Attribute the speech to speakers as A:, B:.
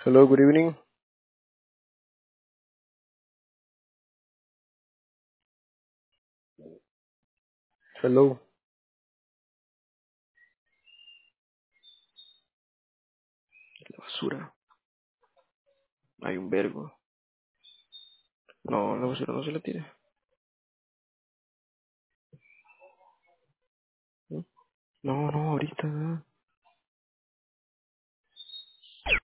A: Hello, good evening. Hello. La basura. Hay un vergo. No, la basura no se la tire. ¿Mm? No, no, ahorita.